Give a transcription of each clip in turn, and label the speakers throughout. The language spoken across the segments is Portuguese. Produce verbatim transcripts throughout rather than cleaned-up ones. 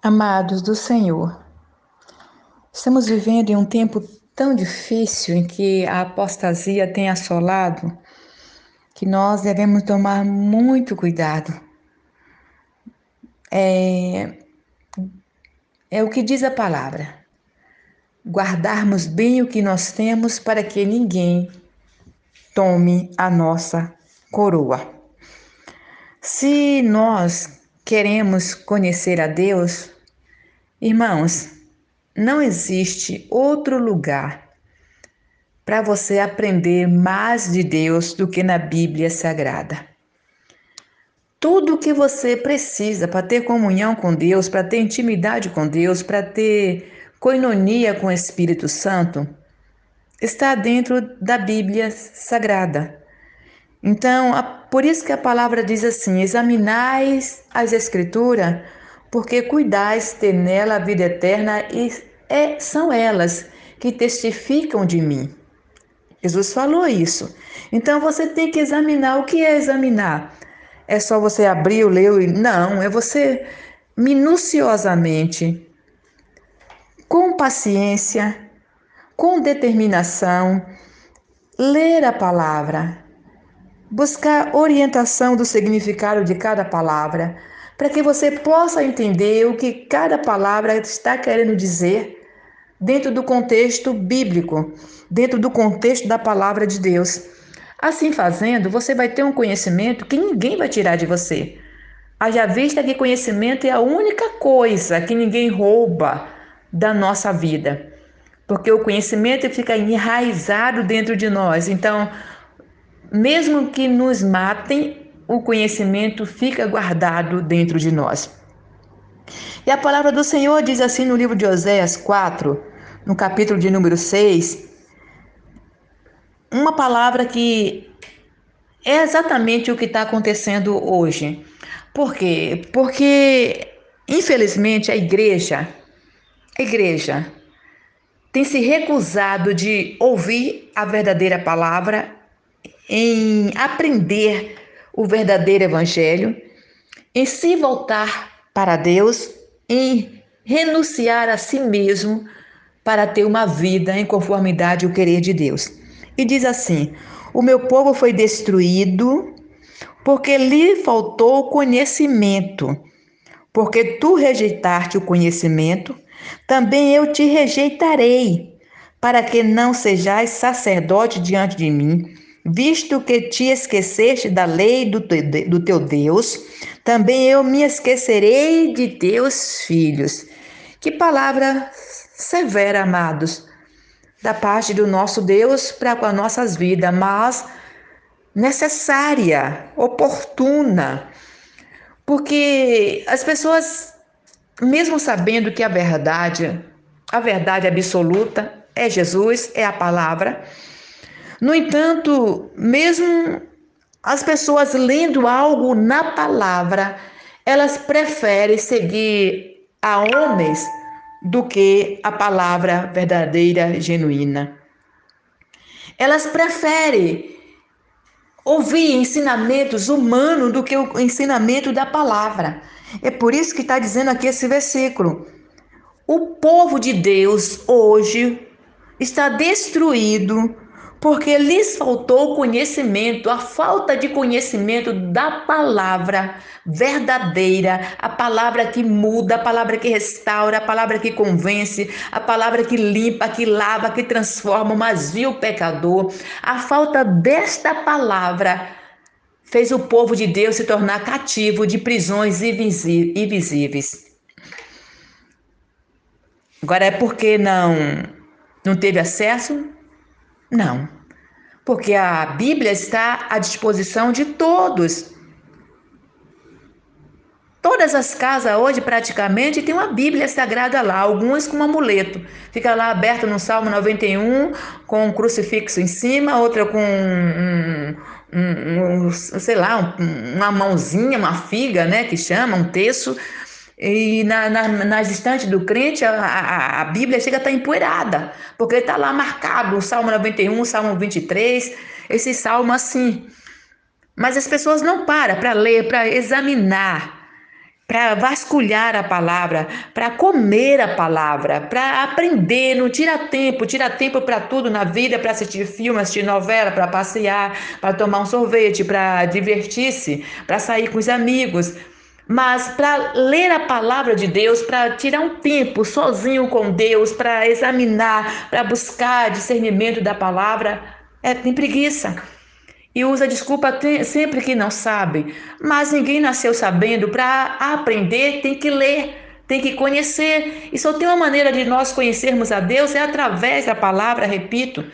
Speaker 1: Amados do Senhor, estamos vivendo em um tempo tão difícil em que a apostasia tem assolado que nós devemos tomar muito cuidado. É, é o que diz a palavra: guardarmos bem o que nós temos para que ninguém tome a nossa coroa. Se nós queremos conhecer a Deus, irmãos, não existe outro lugar para você aprender mais de Deus do que na Bíblia Sagrada. Tudo o que você precisa para ter comunhão com Deus, para ter intimidade com Deus, para ter coinonia com o Espírito Santo, está dentro da Bíblia Sagrada. Então, por isso que a palavra diz assim: examinais as Escrituras, porque cuidais ter nela a vida eterna, e é, são elas que testificam de mim. Jesus falou isso. Então você tem que examinar. O que é examinar? É só você abrir, ler e... Não, é você minuciosamente, com paciência, com determinação, ler a palavra, buscar orientação do significado de cada palavra, para que você possa entender o que cada palavra está querendo dizer dentro do contexto bíblico, dentro do contexto da palavra de Deus. Assim fazendo, você vai ter um conhecimento que ninguém vai tirar de você. Haja vista que conhecimento é a única coisa que ninguém rouba da nossa vida, porque o conhecimento fica enraizado dentro de nós. Então, mesmo que nos matem, o conhecimento fica guardado dentro de nós. E a palavra do Senhor diz assim no livro de Oséias quatro, no capítulo de número seis, uma palavra que é exatamente o que está acontecendo hoje. Por quê? Porque, infelizmente, a igreja, a igreja tem se recusado de ouvir a verdadeira palavra, em aprender o verdadeiro evangelho, em se voltar para Deus, em renunciar a si mesmo para ter uma vida em conformidade ao querer de Deus. E diz assim: o meu povo foi destruído porque lhe faltou conhecimento. Porque tu rejeitaste o conhecimento, também eu te rejeitarei, para que não sejais sacerdote diante de mim, visto que te esqueceste da lei do teu, do teu Deus, também eu me esquecerei de teus filhos. Que palavra severa, amados, da parte do nosso Deus para com as nossas vidas, mas necessária, oportuna, porque as pessoas, mesmo sabendo que a verdade, a verdade absoluta é Jesus, é a palavra, no entanto, mesmo as pessoas lendo algo na palavra, elas preferem seguir a homens do que a palavra verdadeira, genuína. Elas preferem ouvir ensinamentos humanos do que o ensinamento da palavra. É por isso que está dizendo aqui esse versículo. O povo de Deus hoje está destruído porque lhes faltou conhecimento, a falta de conhecimento da palavra verdadeira, a palavra que muda, a palavra que restaura, a palavra que convence, a palavra que limpa, que lava, que transforma o mais vil pecador. A falta desta palavra fez o povo de Deus se tornar cativo de prisões invisíveis. Agora, é porque não, não teve acesso? Não. Porque a Bíblia está à disposição de todos. Todas as casas hoje praticamente tem uma Bíblia Sagrada lá, algumas com um amuleto. Fica lá aberto no Salmo noventa e um, com um crucifixo em cima, outra com um, um, um sei lá, um, uma mãozinha, uma figa, né, que chama, um terço. E na, na, nas estantes do crente, a, a, a Bíblia chega a estar empoeirada, porque está lá marcado o Salmo noventa e um, o Salmo vinte e três, esse salmo assim. Mas as pessoas não param para ler, para examinar. para vasculhar a palavra, para comer a palavra, para aprender. Não tira tempo, tira tempo para tudo na vida, para assistir filme, assistir novela, para passear, para tomar um sorvete, para divertir-se, para sair com os amigos. Mas para ler a palavra de Deus, para tirar um tempo sozinho com Deus, para examinar, para buscar discernimento da palavra, é, tem preguiça. E usa desculpa tem, sempre que não sabe. Mas ninguém nasceu sabendo. Para aprender, tem que ler, tem que conhecer. E só tem uma maneira de nós conhecermos a Deus, é através da palavra, repito.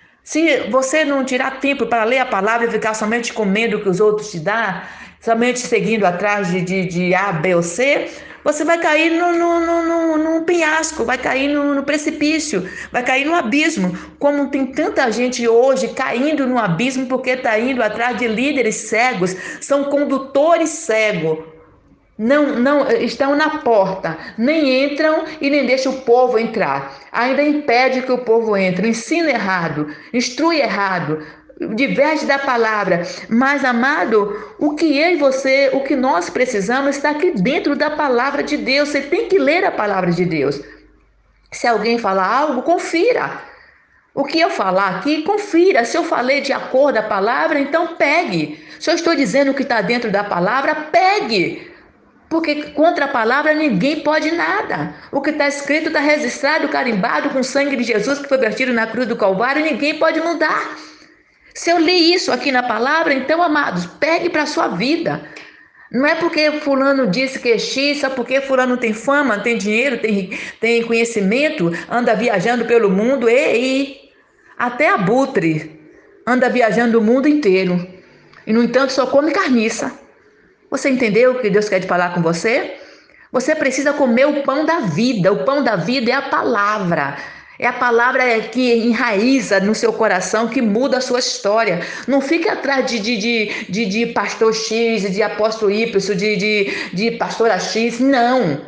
Speaker 1: Se você não tirar tempo para ler a palavra e ficar somente comendo o que os outros te dão, somente seguindo atrás de, de, de A, B ou C, você vai cair no, no, no, no, no penhasco, vai cair no, no precipício, vai cair no abismo. Como tem tanta gente hoje caindo no abismo porque está indo atrás de líderes cegos, são condutores cegos. Não, não estão na porta, nem entram e nem deixam o povo entrar. Ainda impede que o povo entre, ensina errado, instrui errado, diverge da palavra. Mas, amado, o que eu e você, o que nós precisamos está aqui dentro da palavra de Deus. Você tem que ler a palavra de Deus. Se alguém falar algo, confira. O que eu falar aqui, confira. Se eu falei de acordo com a palavra, então pegue. Se eu estou dizendo o que está dentro da palavra, pegue. Porque contra a palavra ninguém pode nada. O que está escrito está registrado, carimbado com o sangue de Jesus que foi vertido na cruz do Calvário, e ninguém pode mudar. Se eu li isso aqui na palavra, então, amados, pegue para a sua vida. Não é porque fulano disse que é X, só porque fulano tem fama, tem dinheiro, tem, tem conhecimento, anda viajando pelo mundo, e até abutre anda viajando o mundo inteiro. E, no entanto, só come carniça. Você entendeu o que Deus quer falar com você? Você precisa comer o pão da vida. O pão da vida é a palavra. É a palavra que enraiza no seu coração, que muda a sua história. Não fique atrás de, de, de, de, de pastor X, de apóstolo Y, de, de, de pastora X. Não.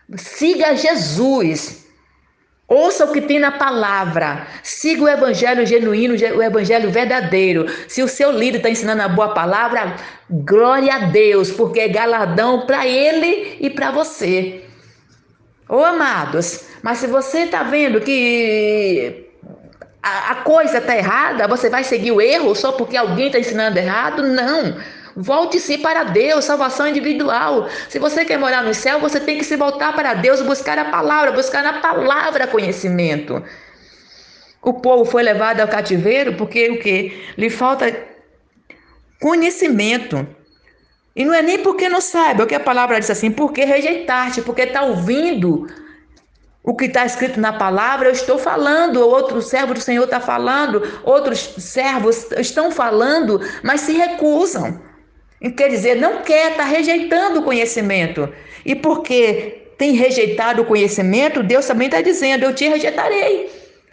Speaker 1: Siga Jesus. Ouça o que tem na palavra. Siga o evangelho genuíno, o evangelho verdadeiro. Se o seu líder está ensinando a boa palavra, glória a Deus, porque é galardão para ele e para você. Ô, amados, mas se você está vendo que a, a coisa está errada, você vai seguir o erro só porque alguém está ensinando errado? Não. Volte-se para Deus, salvação individual. Se você quer morar no céu, você tem que se voltar para Deus, buscar a palavra, buscar na palavra conhecimento. O povo foi levado ao cativeiro porque o quê? Lhe falta conhecimento. E não é nem porque não sabe, o que a palavra diz assim, porque rejeitar-te, porque está ouvindo o que está escrito na palavra, eu estou falando, outro servo do Senhor está falando, outros servos estão falando, mas se recusam. Quer dizer, não quer, está rejeitando o conhecimento. E porque tem rejeitado o conhecimento, Deus também está dizendo, eu te rejeitarei.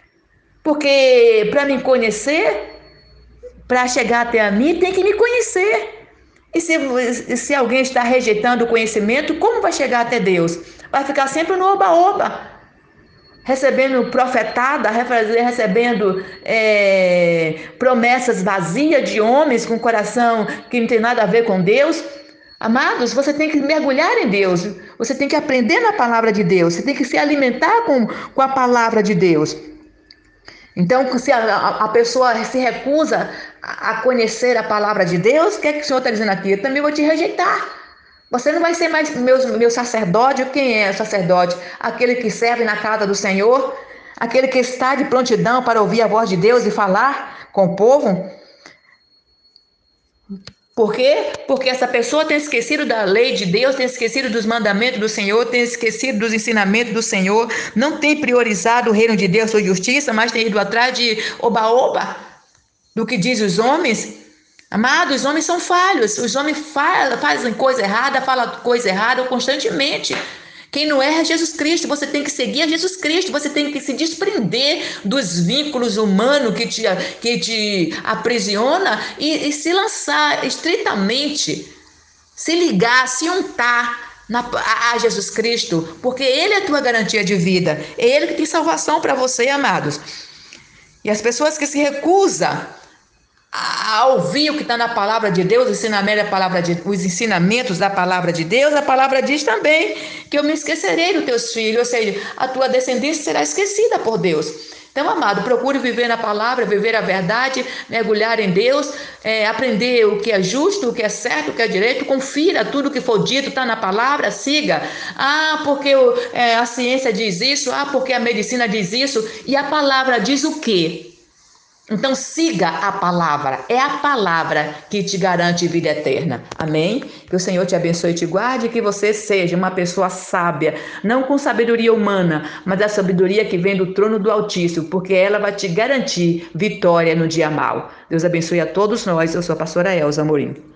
Speaker 1: Porque para me conhecer, para chegar até a mim, tem que me conhecer. E se, se alguém está rejeitando o conhecimento, como vai chegar até Deus? Vai ficar sempre no oba-oba, recebendo profetada, recebendo é, promessas vazias de homens com coração que não tem nada a ver com Deus. Amados, você tem que mergulhar em Deus, você tem que aprender na palavra de Deus, você tem que se alimentar com, com a palavra de Deus. Então, se a, a pessoa se recusa a conhecer a palavra de Deus, o que é que o Senhor está dizendo aqui? Eu também vou te rejeitar. Você não vai ser mais meu, meu sacerdote. Quem é o sacerdote? Aquele que serve na casa do Senhor, aquele que está de prontidão para ouvir a voz de Deus e falar com o povo. Por quê? Porque essa pessoa tem esquecido da lei de Deus, tem esquecido dos mandamentos do Senhor, tem esquecido dos ensinamentos do Senhor, não tem priorizado o reino de Deus, sua justiça, mas tem ido atrás de oba-oba, do que diz os homens. Amados, os homens são falhos, os homens falam, fazem coisa errada, falam coisa errada constantemente. Quem não erra é Jesus Cristo. Você tem que seguir a Jesus Cristo, você tem que se desprender dos vínculos humanos que te, que te aprisiona e, e se lançar estritamente, se ligar, se untar na, a, a Jesus Cristo, porque Ele é a tua garantia de vida, é Ele que tem salvação para você, amados. E as pessoas que se recusam a ouvir o que está na palavra de Deus, o ensinamento da palavra de, os ensinamentos da palavra de Deus, a palavra diz também que eu me esquecerei dos teus filhos, ou seja, a tua descendência será esquecida por Deus. Então, amado, procure viver na palavra, viver a verdade, mergulhar em Deus, é, aprender o que é justo, o que é certo, o que é direito, confira tudo que for dito, está na palavra, siga. Ah, porque o, é, a ciência diz isso, ah, porque a medicina diz isso, e a palavra diz o quê? Então siga a palavra, é a palavra que te garante vida eterna. Amém? Que o Senhor te abençoe e te guarde, que você seja uma pessoa sábia, não com sabedoria humana, mas a sabedoria que vem do trono do Altíssimo, porque ela vai te garantir vitória no dia mau. Deus abençoe a todos nós. Eu sou a pastora Elza Amorim.